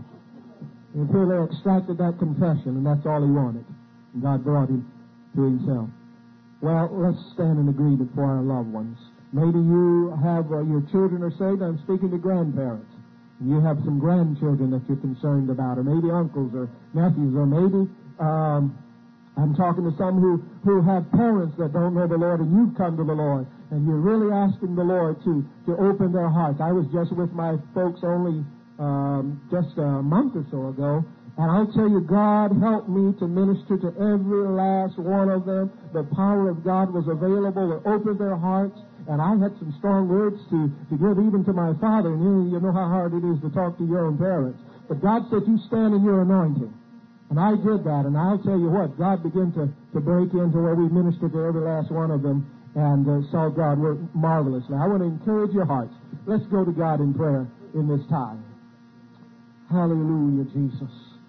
Until they extracted that confession, and that's all he wanted. And God brought him to Himself. Well, let's stand in agreement for our loved ones. Maybe you have, uh, your children are saved. I'm speaking to grandparents. And you have some grandchildren that you're concerned about, or maybe uncles or nephews, or maybe um, I'm talking to some who, who have parents that don't know the Lord, and you've come to the Lord, and you're really asking the Lord to, to open their hearts. I was just with my folks only Um, just a month or so ago, and I'll tell you, God helped me to minister to every last one of them. The power of God was available to open their hearts, and I had some strong words to, to give even to my father. And you, you know how hard it is to talk to your own parents. But God said, you stand in your anointing. And I did that, and I'll tell you what, God began to, to break into where we ministered to every last one of them and uh, saw God work marvelously. I want to encourage your hearts. Let's go to God in prayer in this time. Hallelujah, Jesus.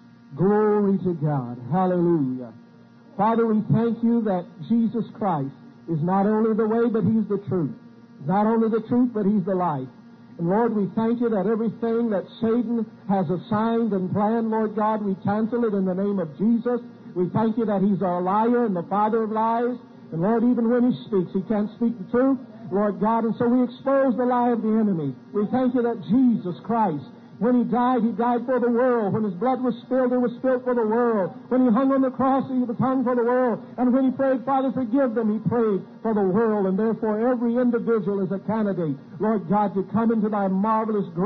Glory to God. Hallelujah. Father, we thank You that Jesus Christ is not only the way, but He's the truth. Not only the truth, but He's the life. And Lord, we thank You that everything that Satan has assigned and planned, Lord God, we cancel it in the name of Jesus. We thank You that he's a liar and the father of lies. And Lord, even when he speaks, he can't speak the truth, Lord God. And so we expose the lie of the enemy. We thank You that Jesus Christ, when He died, He died for the world. When His blood was spilled, it was spilled for the world. When He hung on the cross, He was hung for the world. And when He prayed, Father, forgive them, He prayed for the world. And therefore, every individual is a candidate, Lord God, to come into Thy marvelous grace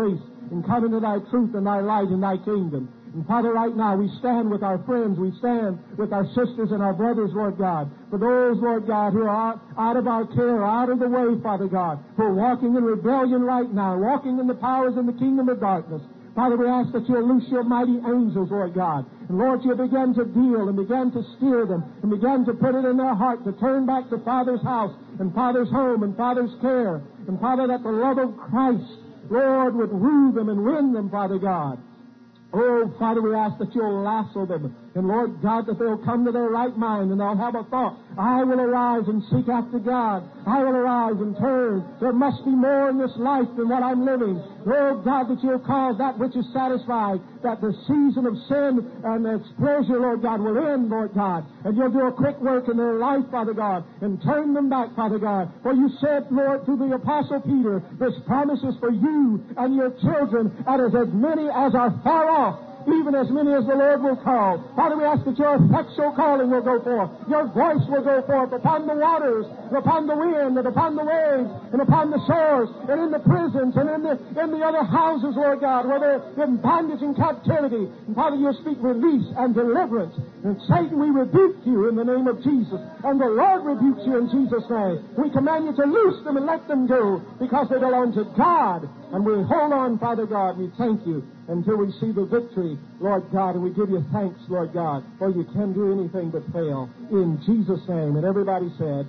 and come into thy truth and thy light and thy kingdom. And Father, right now we stand with our friends, we stand with our sisters and our brothers, Lord God. For those, Lord God, who are out, out of our care, out of the way, Father God, who are walking in rebellion right now, walking in the powers in the kingdom of darkness. Father, we ask that you'll loose your mighty angels, Lord God. And Lord, you'll begin to deal and begin to steer them and begin to put it in their heart to turn back to Father's house and Father's home and Father's care. And Father, that the love of Christ, Lord, would woo them and win them, Father God. Oh, Father, we ask that you'll lasso them. And Lord God, that they'll come to their right mind and they'll have a thought. I will arise and seek after God. I will arise and turn. There must be more in this life than what I'm living. Lord God, that you'll cause that which is satisfied, that the season of sin and its pleasure, Lord God, will end, Lord God. And you'll do a quick work in their life, Father God, and turn them back, Father God. For you said, Lord, through the Apostle Peter, this promise is for you and your children, and as, as many as are far off, even as many as the Lord will call. Father, we ask that your effectual calling will go forth. Your voice will go forth upon the waters, and upon the wind, and upon the waves, and upon the shores, and in the prisons, and in the in the other houses, Lord God, where they're in bondage and captivity. And Father, you'll speak release and deliverance. And Satan, we rebuke you in the name of Jesus. And the Lord rebukes you in Jesus' name. We command you to loose them and let them go, because they belong to God. And we hold on, Father God. We thank you until we see the victory, Lord God. And we give you thanks, Lord God, for you can do anything but fail. In Jesus' name. And everybody said,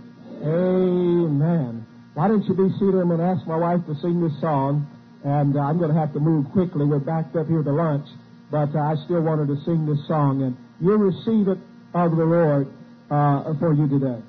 amen. Why don't you be seated? I'm going to ask my wife to sing this song. And uh, I'm going to have to move quickly. We're backed up here to lunch. But uh, I still wanted to sing this song. And you'll receive it of the Lord uh, for you today.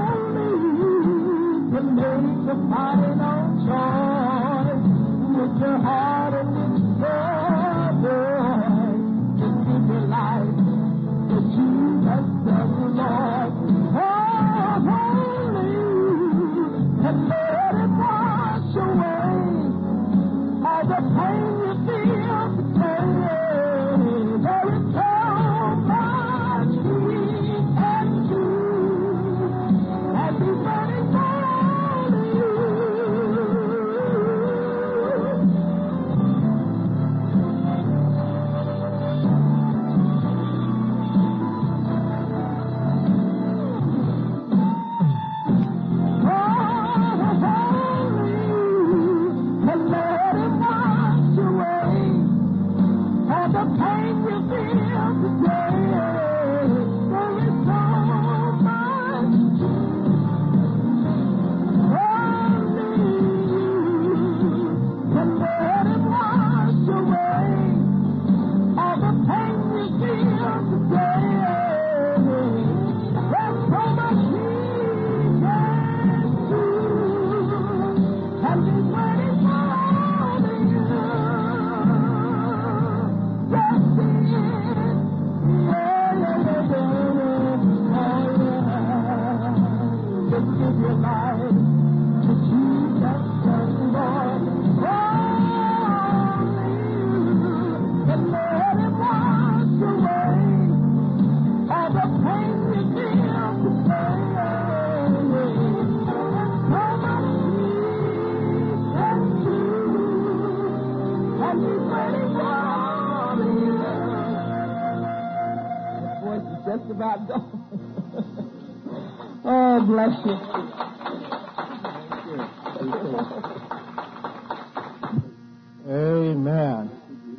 Make the final choice with your and let it wash away all the pain you feel today. There is so much peace and joy as He's running for you. Just about done. Oh, bless you. Amen.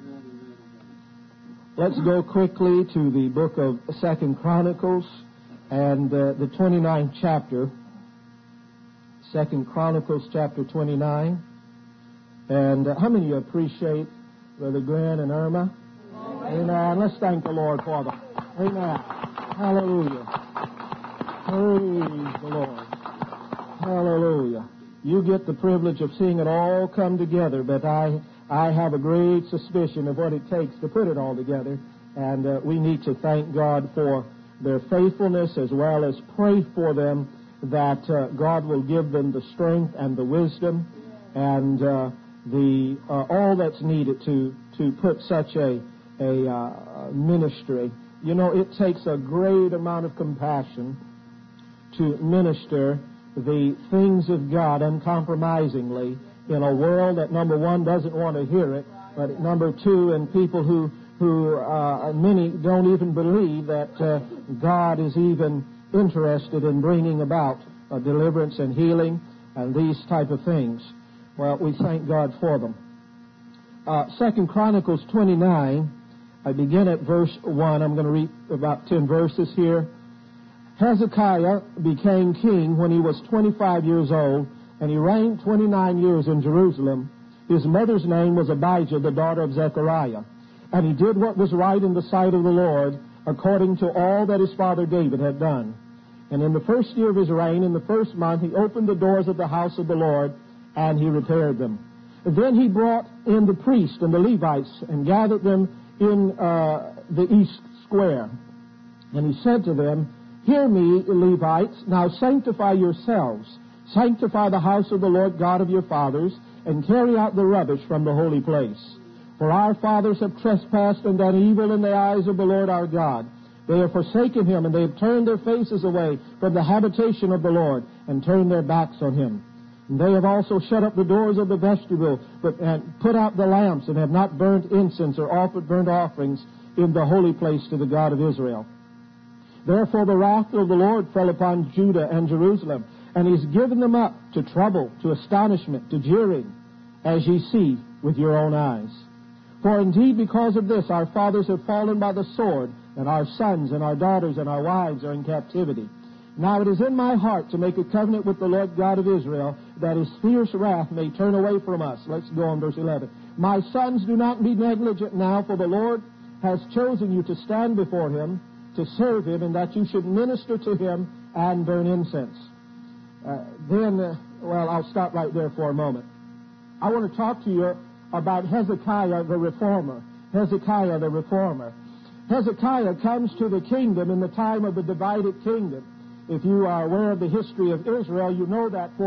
Let's go quickly to the book of Second Chronicles and uh, the twenty-ninth chapter. Second Chronicles chapter twenty-nine. And uh, how many appreciate Brother Glenn and Irma? Amen. Let's thank the Lord for them. Amen. Hallelujah. Praise the Lord. Hallelujah. You get the privilege of seeing it all come together, but I I have a great suspicion of what it takes to put it all together, and uh, we need to thank God for their faithfulness as well as pray for them that uh, God will give them the strength and the wisdom and uh, the uh, all that's needed to to put such a a uh, ministry. You know, it takes a great amount of compassion to minister the things of God uncompromisingly in a world that, number one, doesn't want to hear it, but number two, in people who, who uh, many don't even believe that uh, God is even interested in bringing about uh, deliverance and healing and these type of things. Well, we thank God for them. Uh, Second Chronicles twenty-nine, I begin at verse one. I'm going to read about ten verses here. Hezekiah became king when he was twenty-five years old, and he reigned twenty-nine years in Jerusalem. His mother's name was Abijah, the daughter of Zechariah. And he did what was right in the sight of the Lord, according to all that his father David had done. And in the first year of his reign, in the first month, he opened the doors of the house of the Lord, and he repaired them. And then he brought in the priests and the Levites, and gathered them in uh, the east square. And he said to them, "Hear me, Levites, now sanctify yourselves. Sanctify the house of the Lord God of your fathers, and carry out the rubbish from the holy place. For our fathers have trespassed and done evil in the eyes of the Lord our God. They have forsaken him, and they have turned their faces away from the habitation of the Lord, and turned their backs on him. And they have also shut up the doors of the vestibule, but, and put out the lamps, and have not burnt incense or offered burnt offerings in the holy place to the God of Israel. Therefore the wrath of the Lord fell upon Judah and Jerusalem, and he's given them up to trouble, to astonishment, to jeering, as ye see with your own eyes. For indeed because of this our fathers have fallen by the sword, and our sons and our daughters and our wives are in captivity. Now it is in my heart to make a covenant with the Lord God of Israel, that his fierce wrath may turn away from us." Let's go on verse eleven. "My sons, do not be negligent now, for the Lord has chosen you to stand before him, to serve him, and that you should minister to him and burn incense." Uh, then, uh, well, I'll stop right there for a moment. I want to talk to you about Hezekiah the reformer. Hezekiah the reformer. Hezekiah comes to the kingdom in the time of the divided kingdom. If you are aware of the history of Israel, you know that for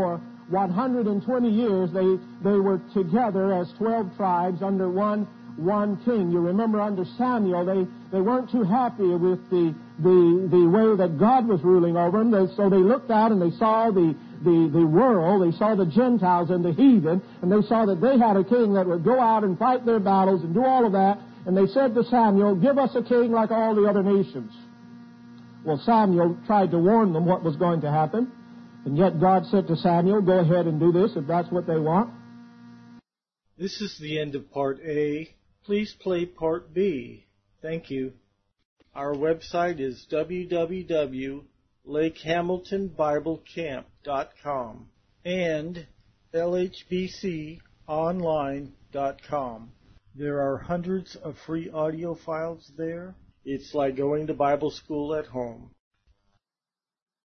one hundred twenty years they, they were together as twelve tribes under one one king. You remember under Samuel, they, they weren't too happy with the, the, the way that God was ruling over them. They, so they looked out and they saw the, the, the world, they saw the Gentiles and the heathen, and they saw that they had a king that would go out and fight their battles and do all of that. And they said to Samuel, give us a king like all the other nations. Well, Samuel tried to warn them what was going to happen. And yet God said to Samuel, go ahead and do this if that's what they want. This is the end of Part A. Please play Part B. Thank you. Our website is w w w dot lake hamilton bible camp dot com and l h b c online dot com. There are hundreds of free audio files there. It's like going to Bible school at home.